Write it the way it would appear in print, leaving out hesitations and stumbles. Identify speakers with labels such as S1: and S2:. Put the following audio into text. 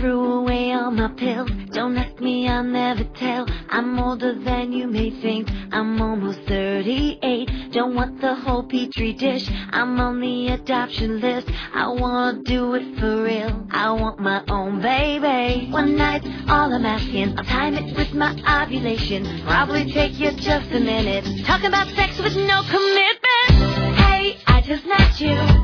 S1: threw away all my pills. Don't ask me, I'll never tell. I'm older than you may think. I'm almost 38. Don't want the whole petri dish. I'm on the adoption list. I wanna do it for real. I want my own baby. One night's all I'm asking. I'll time it with my ovulation. Probably take you just a minute. Talking about sex with no commitment. Hey, I just met you.